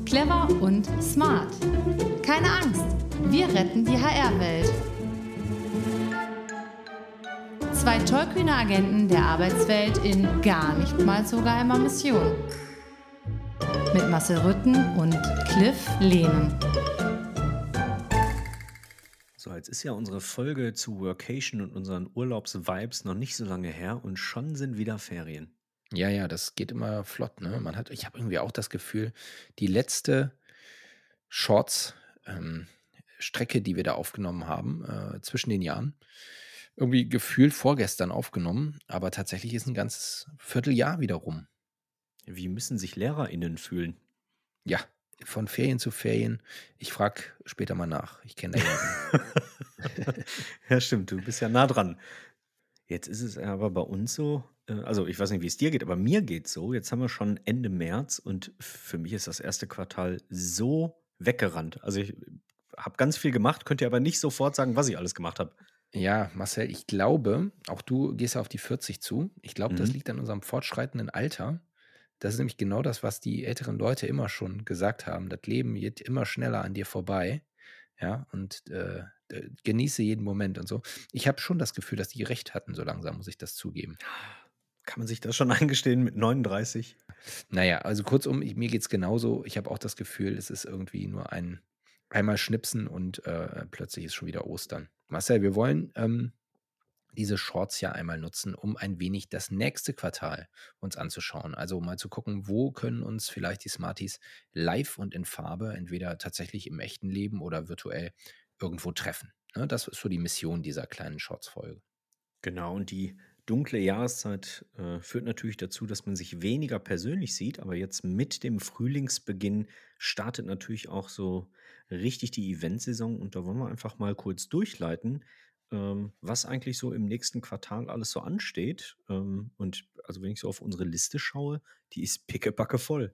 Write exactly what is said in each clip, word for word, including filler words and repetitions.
Clever und smart. Keine Angst, wir retten die H R-Welt. Zwei tollkühne Agenten der Arbeitswelt in gar nicht mal so geheimer Mission. Mit Marcel Rütten und Cliff Lehnen. So, jetzt ist ja unsere Folge zu Workation und unseren Urlaubsvibes noch nicht so lange her und schon sind wieder Ferien. Ja, ja, das geht immer flott, ne? Man hat, ich habe irgendwie auch das Gefühl, die letzte Shorts ähm, Strecke, die wir da aufgenommen haben, äh, zwischen den Jahren, irgendwie gefühlt vorgestern aufgenommen, aber tatsächlich ist ein ganzes Vierteljahr wieder rum. Wie müssen sich LehrerInnen fühlen? Ja, von Ferien zu Ferien. Ich frage später mal nach. Ich kenne da jemanden. Ja, stimmt, du bist ja nah dran. Jetzt ist es aber bei uns so, äh, also ich weiß nicht, wie es dir geht, aber mir geht's so. Jetzt haben wir schon Ende März und für mich ist das erste Quartal so weggerannt. Also ich habe ganz viel gemacht, könnt ihr aber nicht sofort sagen, was ich alles gemacht habe. Ja, Marcel, ich glaube, auch du gehst ja auf die vierzig zu. Ich glaube, das Mhm. liegt an unserem fortschreitenden Alter. Das ist nämlich genau das, was die älteren Leute immer schon gesagt haben. Das Leben geht immer schneller an dir vorbei. Ja, und äh, d- genieße jeden Moment und so. Ich habe schon das Gefühl, dass die recht hatten, so langsam, muss ich das zugeben. Kann man sich das schon eingestehen mit neununddreißig? Naja, also kurzum, ich, mir geht es genauso. Ich habe auch das Gefühl, es ist irgendwie nur ein einmal schnipsen und äh, plötzlich ist schon wieder Ostern. Marcel, wir wollen ähm, diese Shorts ja einmal nutzen, um ein wenig das nächste Quartal uns anzuschauen. Also mal zu gucken, wo können uns vielleicht die Smarties live und in Farbe, entweder tatsächlich im echten Leben oder virtuell irgendwo treffen. Ne, das ist so die Mission dieser kleinen Shorts-Folge. Genau, und die dunkle Jahreszeit äh, führt natürlich dazu, dass man sich weniger persönlich sieht, aber jetzt mit dem Frühlingsbeginn startet natürlich auch so richtig die Eventsaison und da wollen wir einfach mal kurz durchleiten, ähm, was eigentlich so im nächsten Quartal alles so ansteht. Ähm, und also wenn ich so auf unsere Liste schaue, die ist pickepacke voll.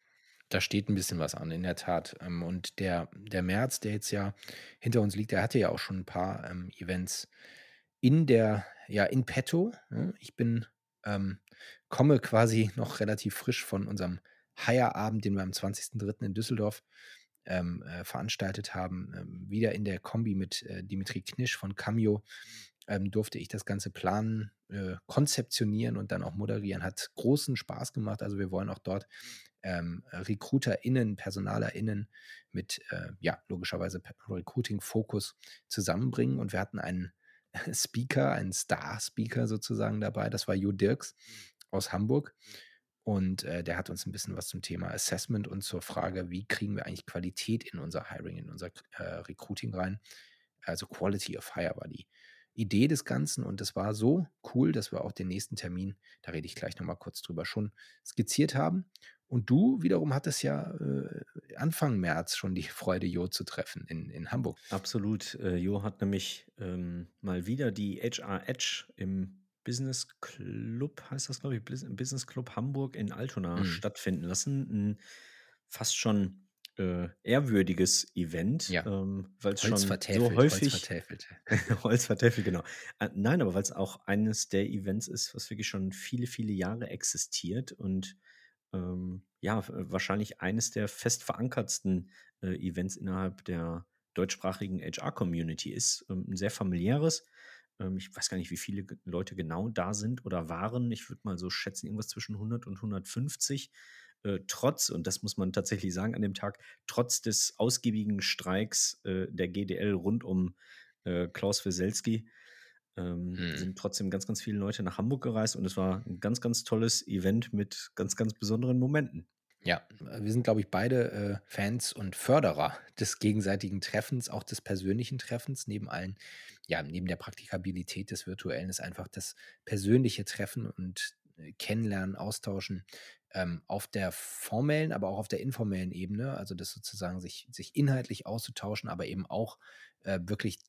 Da steht ein bisschen was an, in der Tat. Ähm, Und der, der März, der jetzt ja hinter uns liegt, der hatte ja auch schon ein paar ähm, Events in der, ja, in petto. Ne? Ich bin, ähm, komme quasi noch relativ frisch von unserem Haier-Abend, den wir am zwanzigsten dritten in Düsseldorf ähm, äh, veranstaltet haben. Ähm, wieder in der Kombi mit äh, Dimitri Knisch von Cameo ähm, durfte ich das Ganze planen, äh, konzeptionieren und dann auch moderieren. Hat großen Spaß gemacht. Also wir wollen auch dort ähm, RecruiterInnen, PersonalerInnen mit, äh, ja, logischerweise Pe- Recruiting-Fokus zusammenbringen. Und wir hatten einen Speaker, einen Star-Speaker sozusagen dabei. Das war Jo Dirks aus Hamburg. Und äh, der hat uns ein bisschen was zum Thema Assessment und zur Frage, wie kriegen wir eigentlich Qualität in unser Hiring, in unser äh, Recruiting rein. Also Quality of Hire war die Idee des Ganzen. Und das war so cool, dass wir auch den nächsten Termin, da rede ich gleich nochmal kurz drüber, schon skizziert haben. Und du wiederum hattest ja äh, Anfang März schon die Freude, Jo zu treffen in, in Hamburg. Absolut. Äh, Jo hat nämlich ähm, mal wieder die H R Edge im Business Club, heißt das, glaube ich, Bus- Business Club Hamburg in Altona Mhm. stattfinden lassen. Ein fast schon äh, ehrwürdiges Event, Ja. ähm, weil es Holz schon so vertäfelt, Holz häufig vertäfelt. Holz vertäfelt, genau. Äh, nein, aber weil es auch eines der Events ist, was wirklich schon viele, viele Jahre existiert und ähm, ja, w- wahrscheinlich eines der fest verankertsten äh, Events innerhalb der deutschsprachigen H R-Community ist. Ähm, ein sehr familiäres. Ähm, ich weiß gar nicht, wie viele ge- Leute genau da sind oder waren. Ich würde mal so schätzen, irgendwas zwischen hundert und hundertfünfzig. Äh, trotz, und das muss man tatsächlich sagen an dem Tag, trotz des ausgiebigen Streiks äh, der G D L rund um äh, Klaus Wieselski, ähm, Mhm. sind trotzdem ganz, ganz viele Leute nach Hamburg gereist und es war ein ganz, ganz tolles Event mit ganz, ganz besonderen Momenten. Ja, wir sind, glaube ich, beide äh, Fans und Förderer des gegenseitigen Treffens, auch des persönlichen Treffens. Neben allen, ja, neben der Praktikabilität des Virtuellen ist einfach das persönliche Treffen und äh, Kennenlernen, Austauschen ähm, auf der formellen, aber auch auf der informellen Ebene. Also das sozusagen sich, sich inhaltlich auszutauschen, aber eben auch äh, wirklich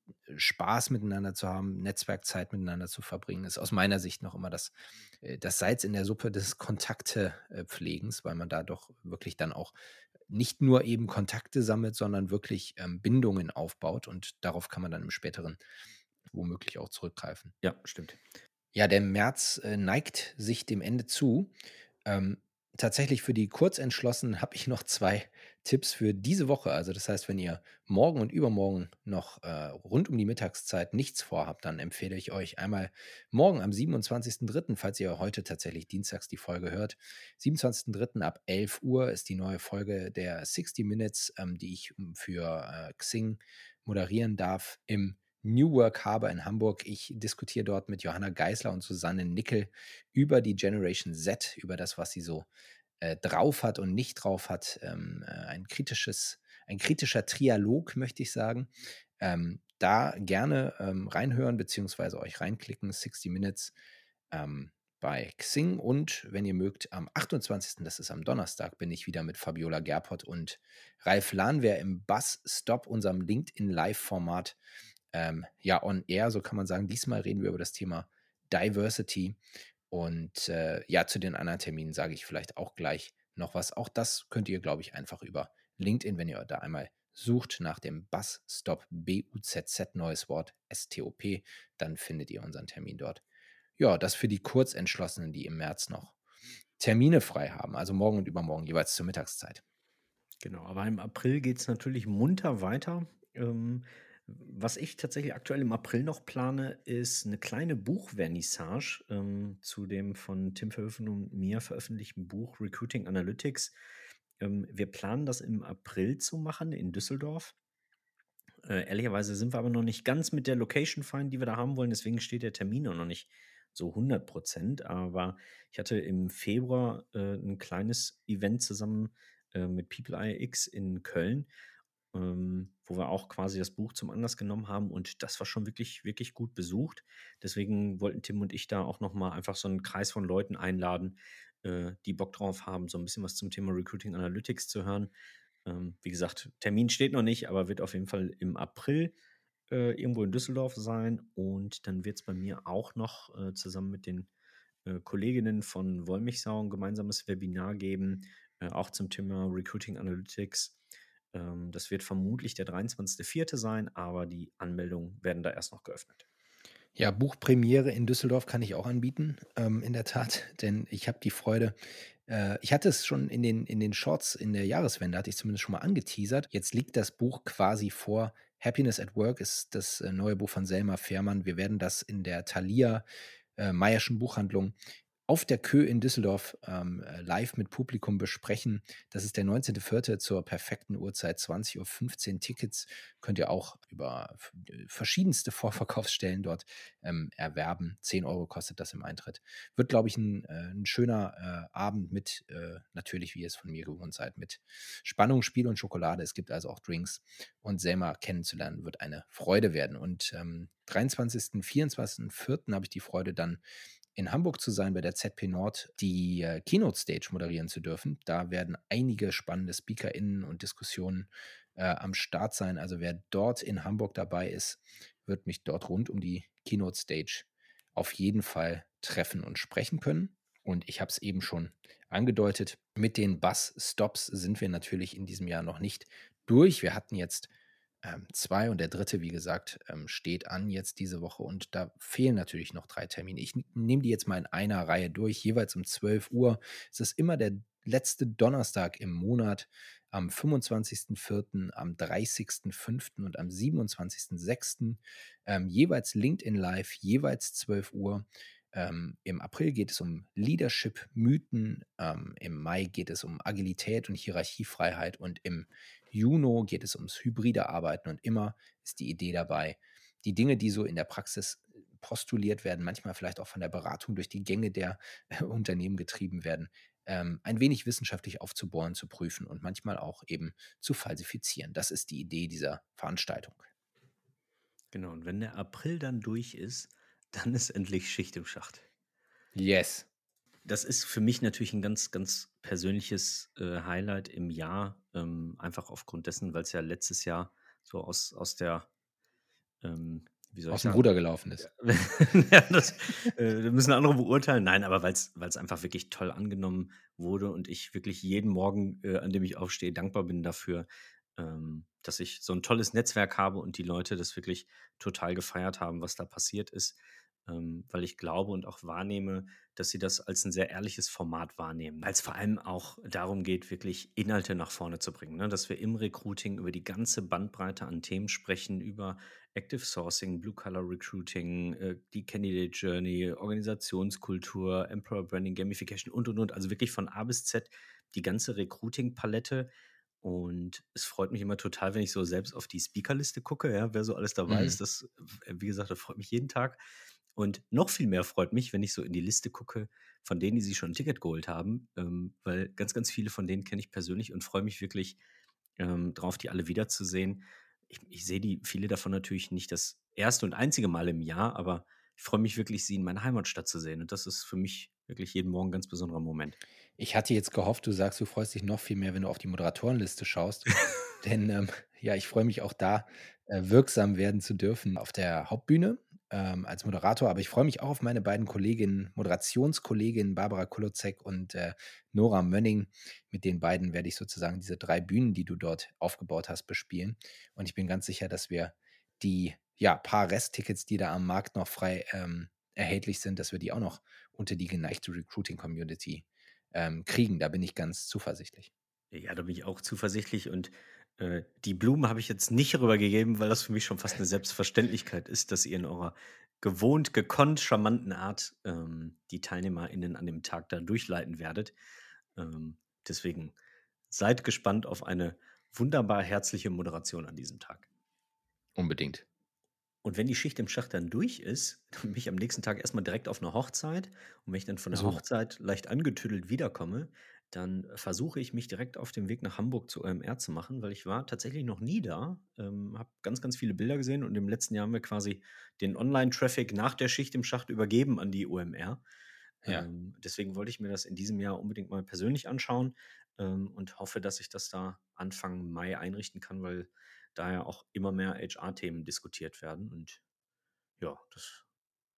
Spaß miteinander zu haben, Netzwerkzeit miteinander zu verbringen, ist aus meiner Sicht noch immer das, äh, das Salz in der Suppe des Kontaktepflegens, weil man da doch wirklich dann auch nicht nur eben Kontakte sammelt, sondern wirklich ähm, Bindungen aufbaut und darauf kann man dann im späteren womöglich auch zurückgreifen. Ja, stimmt. Ja, der März äh, neigt sich dem Ende zu. Ähm, tatsächlich für die Kurzentschlossenen habe ich noch zwei Tipps für diese Woche. Also das heißt, wenn ihr morgen und übermorgen noch äh, rund um die Mittagszeit nichts vorhabt, dann empfehle ich euch einmal morgen am siebenundzwanzigsten dritten, falls ihr heute tatsächlich dienstags die Folge hört. siebenundzwanzigsten dritten ab elf Uhr ist die neue Folge der sixty Minutes, ähm, die ich ähm, für äh, Xing moderieren darf im New Work Harbor in Hamburg. Ich diskutiere dort mit Johanna Geisler und Susanne Nickel über die Generation Z, über das, was sie so äh, drauf hat und nicht drauf hat. Ähm, äh, ein kritisches, ein kritischer Trialog, möchte ich sagen. Ähm, da gerne ähm, reinhören, beziehungsweise euch reinklicken, sixty Minutes ähm, bei Xing. Und wenn ihr mögt, am achtundzwanzigsten, das ist am Donnerstag, bin ich wieder mit Fabiola Gerpott und Ralf Lahnwehr im Bus Stop, unserem LinkedIn-Live-Format, ähm, ja, on air, so kann man sagen. Diesmal reden wir über das Thema Diversity. Und äh, ja, zu den anderen Terminen sage ich vielleicht auch gleich noch was. Auch das könnt ihr, glaube ich, einfach über LinkedIn, wenn ihr da einmal sucht nach dem Bus Stop, B U Z Z, neues Wort, S T O P, dann findet ihr unseren Termin dort. Ja, das für die Kurzentschlossenen, die im März noch Termine frei haben, also morgen und übermorgen jeweils zur Mittagszeit. Genau, aber im April geht es natürlich munter weiter. Ähm, was ich tatsächlich aktuell im April noch plane, ist eine kleine Buchvernissage ähm, zu dem von Tim Verhoeven und mir veröffentlichten Buch Recruiting Analytics. Ähm, wir planen das im April zu machen in Düsseldorf. Äh, ehrlicherweise sind wir aber noch nicht ganz mit der Location fein, die wir da haben wollen. Deswegen steht der Termin auch noch nicht so hundert Prozent. Aber ich hatte im Februar äh, ein kleines Event zusammen äh, mit People I X in Köln, ähm, wo wir auch quasi das Buch zum Anlass genommen haben. Und das war schon wirklich, wirklich gut besucht. Deswegen wollten Tim und ich da auch noch mal einfach so einen Kreis von Leuten einladen, äh, die Bock drauf haben, so ein bisschen was zum Thema Recruiting Analytics zu hören. Ähm, wie gesagt, Termin steht noch nicht, aber wird auf jeden Fall im April äh, irgendwo in Düsseldorf sein. Und dann wird es bei mir auch noch äh, zusammen mit den äh, Kolleginnen von Wollmilchsau ein gemeinsames Webinar geben, äh, auch zum Thema Recruiting Analytics. Ähm, das wird vermutlich der dreiundzwanzigste vierte sein, aber die Anmeldungen werden da erst noch geöffnet. Ja, Buchpremiere in Düsseldorf kann ich auch anbieten, ähm, in der Tat, denn ich habe die Freude, äh, ich hatte es schon in den, in den Shorts in der Jahreswende, hatte ich zumindest schon mal angeteasert. Jetzt liegt das Buch quasi vor. Happiness at Work ist das äh, neue Buch von Selma Fehrmann. Wir werden das in der Thalia äh, Mayerschen Buchhandlung auf der Kö in Düsseldorf ähm, äh, live mit Publikum besprechen. Das ist der neunzehnte vierte zur perfekten Uhrzeit, zwanzig Uhr fünfzehn. Tickets könnt ihr auch über f- äh, verschiedenste Vorverkaufsstellen dort ähm, erwerben. zehn Euro kostet das im Eintritt. Wird, glaube ich, ein, äh, ein schöner äh, Abend mit, äh, natürlich, wie ihr es von mir gewohnt seid, mit Spannung, Spiel und Schokolade. Es gibt also auch Drinks. Und Selma kennenzulernen wird eine Freude werden. Und ähm, dreiundzwanzigsten, vierundzwanzigsten vierten habe ich die Freude, dann in Hamburg zu sein, bei der Z P Nord die äh, Keynote Stage moderieren zu dürfen. Da werden einige spannende SpeakerInnen und Diskussionen äh, am Start sein. Also wer dort in Hamburg dabei ist, wird mich dort rund um die Keynote Stage auf jeden Fall treffen und sprechen können. Und ich habe es eben schon angedeutet, mit den Bus-Stops sind wir natürlich in diesem Jahr noch nicht durch. Wir hatten jetzt ähm, zwei und der dritte, wie gesagt, ähm, steht an jetzt diese Woche und da fehlen natürlich noch drei Termine. Ich nehme die jetzt mal in einer Reihe durch, jeweils um zwölf Uhr. Es ist immer der letzte Donnerstag im Monat, am fünfundzwanzigsten vierten, am dreißigsten fünften und am siebenundzwanzigsten sechsten Ähm, jeweils LinkedIn Live, jeweils zwölf Uhr. Ähm, Im April geht es um Leadership, Mythen, ähm, im Mai geht es um Agilität und Hierarchiefreiheit und im Juno geht es ums hybride Arbeiten und immer ist die Idee dabei, die Dinge, die so in der Praxis postuliert werden, manchmal vielleicht auch von der Beratung durch die Gänge der äh, Unternehmen getrieben werden, ähm, ein wenig wissenschaftlich aufzubohren, zu prüfen und manchmal auch eben zu falsifizieren. Das ist die Idee dieser Veranstaltung. Genau, und wenn der April dann durch ist, dann ist endlich Schicht im Schacht. Yes. Das ist für mich natürlich ein ganz, ganz persönliches äh, Highlight im Jahr, ähm, einfach aufgrund dessen, weil es ja letztes Jahr so aus, aus der, ähm, wie soll ich Aus dem sagen, Ruder gelaufen ist. ja, das äh, müssen andere beurteilen. Nein, aber weil es einfach wirklich toll angenommen wurde und ich wirklich jeden Morgen, äh, an dem ich aufstehe, dankbar bin dafür, ähm, dass ich so ein tolles Netzwerk habe und die Leute das wirklich total gefeiert haben, was da passiert ist. ähm, weil ich glaube und auch wahrnehme, dass sie das als ein sehr ehrliches Format wahrnehmen, weil es vor allem auch darum geht, wirklich Inhalte nach vorne zu bringen, ne? Dass wir im Recruiting über die ganze Bandbreite an Themen sprechen, über Active Sourcing, Blue Collar Recruiting, äh, die Candidate Journey, Organisationskultur, Employer Branding, Gamification und, und, und. Also wirklich von A bis Z die ganze Recruiting-Palette. Und es freut mich immer total, wenn ich so selbst auf die Speakerliste gucke, ja, wer so alles dabei Mhm. ist. Das, äh, wie gesagt, das freut mich jeden Tag. Und noch viel mehr freut mich, wenn ich so in die Liste gucke von denen, die sich schon ein Ticket geholt haben, ähm, weil ganz, ganz viele von denen kenne ich persönlich und freue mich wirklich ähm, drauf, die alle wiederzusehen. Ich, ich sehe die, viele davon natürlich nicht das erste und einzige Mal im Jahr, aber ich freue mich wirklich, sie in meiner Heimatstadt zu sehen. Und das ist für mich wirklich jeden Morgen ein ganz besonderer Moment. Ich hatte jetzt gehofft, du sagst, du freust dich noch viel mehr, wenn du auf die Moderatorenliste schaust. Denn ähm, ja, ich freue mich auch da, äh, wirksam werden zu dürfen auf der Hauptbühne ähm, als Moderator. Aber ich freue mich auch auf meine beiden Kolleginnen, Moderationskolleginnen Barbara Kolozek und äh, Nora Mönning. Mit den beiden werde ich sozusagen diese drei Bühnen, die du dort aufgebaut hast, bespielen. Und ich bin ganz sicher, dass wir die ja, paar Resttickets, die da am Markt noch frei ähm, erhältlich sind, dass wir die auch noch unter die geneigte Recruiting-Community ähm, kriegen. Da bin ich ganz zuversichtlich. Ja, da bin ich auch zuversichtlich und äh, die Blumen habe ich jetzt nicht rübergegeben, weil das für mich schon fast eine Selbstverständlichkeit ist, dass ihr in eurer gewohnt, gekonnt charmanten Art ähm, die TeilnehmerInnen an dem Tag da durchleiten werdet. Ähm, deswegen seid gespannt auf eine wunderbar herzliche Moderation an diesem Tag. Unbedingt. Und wenn die Schicht im Schacht dann durch ist, dann bin ich am nächsten Tag erstmal direkt auf 'ne Hochzeit. Und wenn ich dann von der So. Hochzeit leicht angetüdelt wiederkomme, dann versuche ich mich direkt auf dem Weg nach Hamburg zur O M R zu machen, weil ich war tatsächlich noch nie da, ähm, habe ganz, ganz viele Bilder gesehen und im letzten Jahr haben wir quasi den Online-Traffic nach der Schicht im Schacht übergeben an die O M R. Ja. Ähm, deswegen wollte ich mir das in diesem Jahr unbedingt mal persönlich anschauen, ähm, und hoffe, dass ich das da Anfang Mai einrichten kann, weil da ja auch immer mehr H R-Themen diskutiert werden und ja, das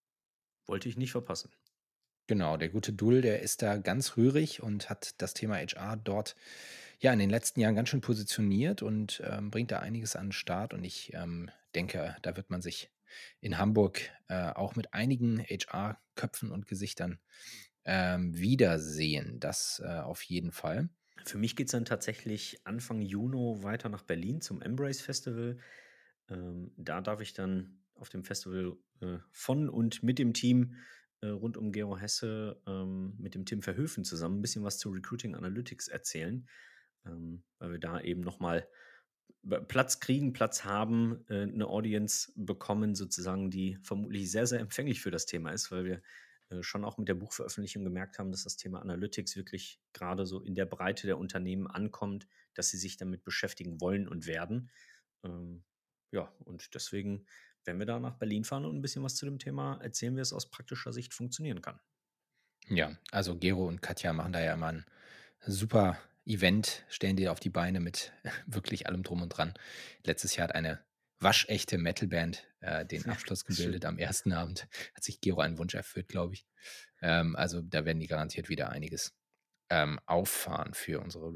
wollte ich nicht verpassen. Genau, der gute Dull, der ist da ganz rührig und hat das Thema H R dort ja in den letzten Jahren ganz schön positioniert und ähm, bringt da einiges an den Start. Und ich ähm, denke, da wird man sich in Hamburg äh, auch mit einigen H R-Köpfen und Gesichtern ähm, wiedersehen. Das äh, auf jeden Fall. Für mich geht es dann tatsächlich Anfang Juni weiter nach Berlin zum Embrace Festival. Ähm, da darf ich dann auf dem Festival äh, von und mit dem Team äh, rund um Gero Hesse, ähm, mit dem Tim Verhöfen zusammen ein bisschen was zu Recruiting Analytics erzählen, ähm, weil wir da eben nochmal Platz kriegen, Platz haben, äh, 'ne Audience bekommen sozusagen, die vermutlich sehr, sehr empfänglich für das Thema ist, weil wir äh, schon auch mit der Buchveröffentlichung gemerkt haben, dass das Thema Analytics wirklich gerade so in der Breite der Unternehmen ankommt, dass sie sich damit beschäftigen wollen und werden. Ähm, ja, und deswegen, wenn wir da nach Berlin fahren und ein bisschen was zu dem Thema erzählen, wie es aus praktischer Sicht funktionieren kann. Ja, also Gero und Katja machen da ja immer ein super Event, stellen die auf die Beine mit wirklich allem drum und dran. Letztes Jahr hat eine waschechte Metalband äh, den Ja, Abschluss ist gebildet schön. am ersten Abend. Hat sich Gero einen Wunsch erfüllt, glaube ich. Ähm, also da werden die garantiert wieder einiges ähm, auffahren für unsere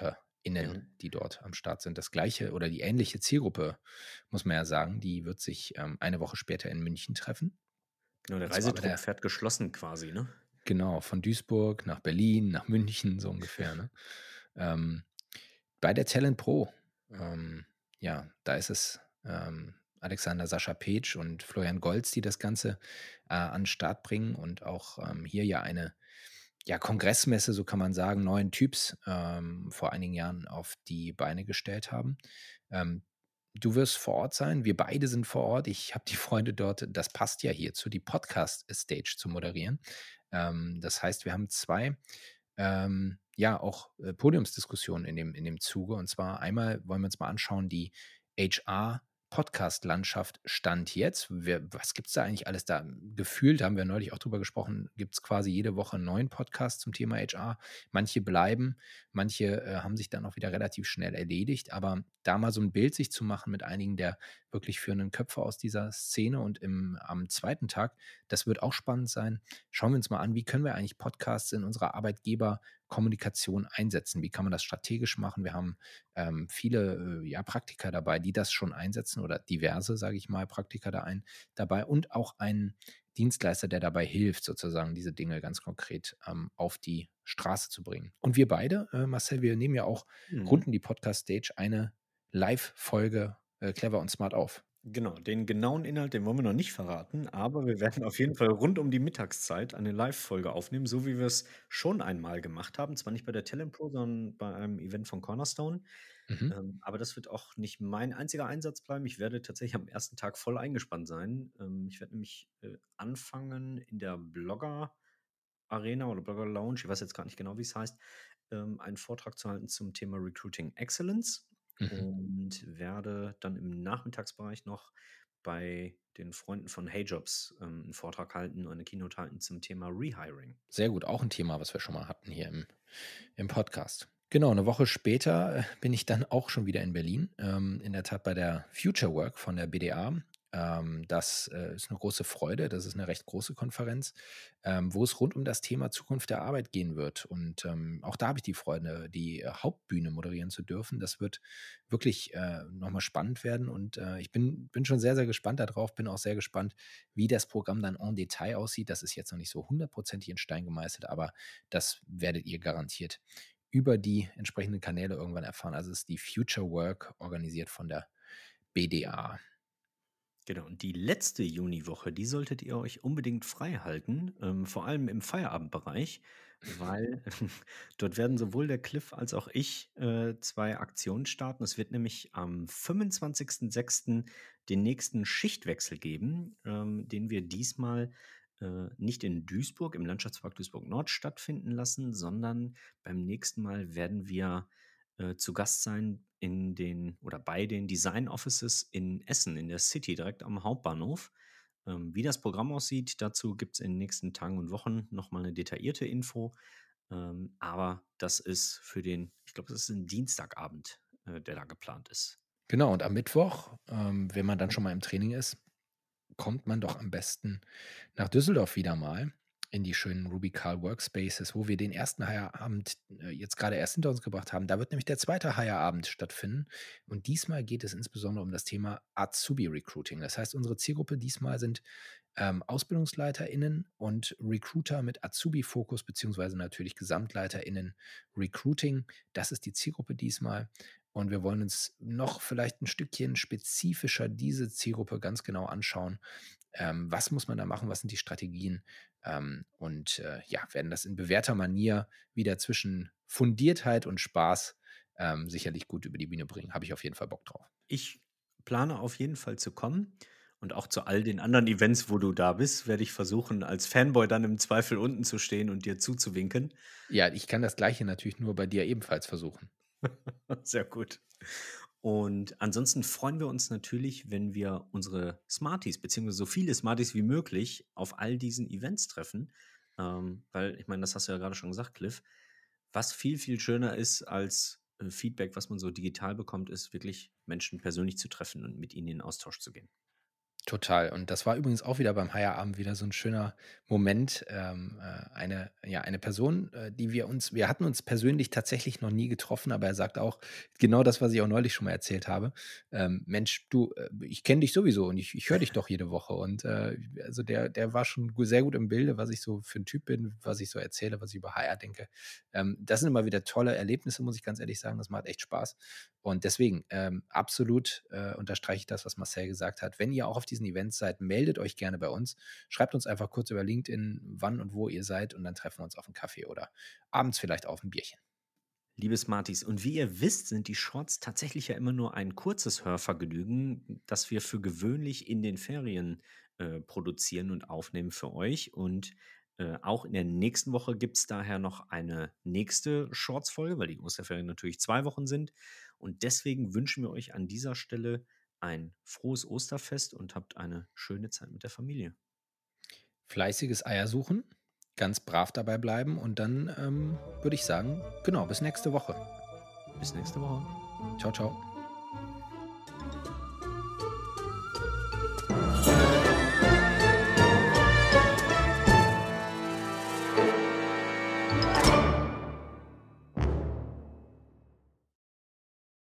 Ja, RecruiterInnen, und die dort am Start sind. Das gleiche oder die ähnliche Zielgruppe, muss man ja sagen, die wird sich ähm, eine Woche später in München treffen. genau, der Und zwar bei Reisetrunk der fährt geschlossen quasi, ne? Genau, von Duisburg nach Berlin, nach München, so ungefähr, ne? Ähm, bei der Talent Pro, ähm, ja, da ist es, ähm, Alexander Sascha Petsch und Florian Goltz, die das Ganze, äh, an 'n Start bringen und auch, ähm, hier ja eine, ja, Kongressmesse, so kann man sagen, neuen Typs, ähm, vor einigen Jahren auf die Beine gestellt haben. Ähm, du wirst vor Ort sein, wir beide sind vor Ort. Ich habe die Freude dort, das passt ja hierzu, die Podcast-Stage zu moderieren. Ähm, das heißt, wir haben zwei ähm, ja, auch äh, Podiumsdiskussionen in dem, in dem Zuge. Und zwar einmal wollen wir uns mal anschauen, die H R-Podcast-Landschaft Stand jetzt. Wir, was gibt es da eigentlich alles da? Gefühlt, haben wir neulich auch drüber gesprochen, gibt es quasi jede Woche einen neuen Podcast zum Thema H R. Manche bleiben, manche äh, haben sich dann auch wieder relativ schnell erledigt. Aber da mal so ein Bild sich zu machen mit einigen der wirklich führenden Köpfe aus dieser Szene und im, am zweiten Tag, das wird auch spannend sein. Schauen wir uns mal an, wie können wir eigentlich Podcasts in unserer Arbeitgeberkommunikation einsetzen? Wie kann man das strategisch machen? Wir haben ähm, viele äh, ja, Praktiker dabei, die das schon einsetzen oder diverse, sage ich mal, Praktiker da ein, dabei und auch einen Dienstleister, der dabei hilft, sozusagen diese Dinge ganz konkret ähm, auf die Straße zu bringen. Und wir beide, äh, Marcel, wir nehmen ja auch rund Mhm. um die Podcast-Stage eine Live-Folge äh, Clever und Smart auf. Genau, den genauen Inhalt, den wollen wir noch nicht verraten, aber wir werden auf jeden Fall rund um die Mittagszeit eine Live-Folge aufnehmen, so wie wir es schon einmal gemacht haben. Zwar nicht bei der Talent Pro, sondern bei einem Event von Cornerstone. Mhm. Ähm, aber das wird auch nicht mein einziger Einsatz bleiben. Ich werde tatsächlich am ersten Tag voll eingespannt sein. Ähm, ich werde nämlich äh, anfangen in der Blogger Arena oder Blogger Lounge, ich weiß jetzt gar nicht genau, wie es heißt, ähm, einen Vortrag zu halten zum Thema Recruiting Excellence Mhm. und werde dann im Nachmittagsbereich noch bei den Freunden von HeyJobs ähm, einen Vortrag halten und eine Keynote halten zum Thema Rehiring. Sehr gut, auch ein Thema, was wir schon mal hatten hier im, im Podcast. Genau, eine Woche später äh, bin ich dann auch schon wieder in Berlin, ähm, in der Tat bei der Future Work von der B D A. Ähm, das äh, ist eine große Freude, das ist eine recht große Konferenz, ähm, wo es rund um das Thema Zukunft der Arbeit gehen wird. Und ähm, auch da habe ich die Freude, die äh, Hauptbühne moderieren zu dürfen. Das wird wirklich äh, nochmal spannend werden und äh, ich bin, bin schon sehr, sehr gespannt darauf, bin auch sehr gespannt, wie das Programm dann en Detail aussieht. Das ist jetzt noch nicht so hundertprozentig in Stein gemeißelt, aber das werdet ihr garantiert über die entsprechenden Kanäle irgendwann erfahren. Also es ist die Future Work, organisiert von der B D A. Genau, und die letzte Juniwoche, die solltet ihr euch unbedingt frei halten, ähm, vor allem im Feierabendbereich, weil dort werden sowohl der Cliff als auch ich äh, zwei Aktionen starten. Es wird nämlich am fünfundzwanzigsten sechsten den nächsten Schichtwechsel geben, ähm, den wir diesmal äh, nicht in Duisburg, im Landschaftspark Duisburg Nord stattfinden lassen, sondern beim nächsten Mal werden wir äh, zu Gast sein in den oder bei den Design Offices in Essen, in der City, direkt am Hauptbahnhof. Ähm, wie das Programm aussieht, dazu gibt es in den nächsten Tagen und Wochen nochmal eine detaillierte Info. Ähm, aber das ist für den, ich glaube, das ist ein Dienstagabend, äh, der da geplant ist. Genau, und am Mittwoch, ähm, wenn man dann schon mal im Training ist, kommt man doch am besten nach Düsseldorf wieder mal in die schönen Rubical Workspaces, wo wir den ersten Feierabend äh, jetzt gerade erst hinter uns gebracht haben. Da wird nämlich der zweite Feierabend stattfinden. Und diesmal geht es insbesondere um das Thema Azubi-Recruiting. Das heißt, unsere Zielgruppe diesmal sind ähm, AusbildungsleiterInnen und Recruiter mit Azubi-Fokus, beziehungsweise natürlich GesamtleiterInnen Recruiting. Das ist die Zielgruppe diesmal. Und wir wollen uns noch vielleicht ein Stückchen spezifischer diese Zielgruppe ganz genau anschauen. Ähm, was muss man da machen? Was sind die Strategien? Ähm, und äh, ja, werden das in bewährter Manier wieder zwischen Fundiertheit und Spaß ähm, sicherlich gut über die Bühne bringen. Habe ich auf jeden Fall Bock drauf. Ich plane auf jeden Fall zu kommen. Und auch zu all den anderen Events, wo du da bist, werde ich versuchen, als Fanboy dann im Zweifel unten zu stehen und dir zuzuwinken. Ja, ich kann das Gleiche natürlich nur bei dir ebenfalls versuchen. Sehr gut. Und ansonsten freuen wir uns natürlich, wenn wir unsere Smarties, beziehungsweise so viele Smarties wie möglich auf all diesen Events treffen. Ähm, weil, ich meine, das hast du ja gerade schon gesagt, Cliff. Was viel, viel schöner ist als äh, Feedback, was man so digital bekommt, ist wirklich Menschen persönlich zu treffen und mit ihnen in Austausch zu gehen. Total. Und das war übrigens auch wieder beim Feierabend wieder so ein schöner Moment. Ähm, äh, eine, ja, eine Person, äh, die wir uns, wir hatten uns persönlich tatsächlich noch nie getroffen, aber er sagt auch genau das, was ich auch neulich schon mal erzählt habe. Ähm, Mensch, du, äh, ich kenne dich sowieso und ich, ich höre dich doch jede Woche. Und äh, also der, der war schon gu- sehr gut im Bilde, was ich so für ein Typ bin, was ich so erzähle, was ich über H R denke. Ähm, das sind immer wieder tolle Erlebnisse, muss ich ganz ehrlich sagen. Das macht echt Spaß. Und deswegen ähm, absolut äh, unterstreiche ich das, was Marcel gesagt hat. Wenn ihr auch auf diesen Events seid, meldet euch gerne bei uns. Schreibt uns einfach kurz über LinkedIn, wann und wo ihr seid und dann treffen wir uns auf einen Kaffee oder abends vielleicht auf ein Bierchen. Liebe Smarties, und wie ihr wisst, sind die Shorts tatsächlich ja immer nur ein kurzes Hörvergnügen, das wir für gewöhnlich in den Ferien äh, produzieren und aufnehmen für euch. Und äh, auch in der nächsten Woche gibt es daher noch eine nächste Shorts-Folge, weil die Osterferien natürlich zwei Wochen sind. Und deswegen wünschen wir euch an dieser Stelle ein frohes Osterfest und habt eine schöne Zeit mit der Familie. Fleißiges Eiersuchen, ganz brav dabei bleiben und dann ähm, würde ich sagen, genau, bis nächste Woche. Bis nächste Woche. Ciao, ciao.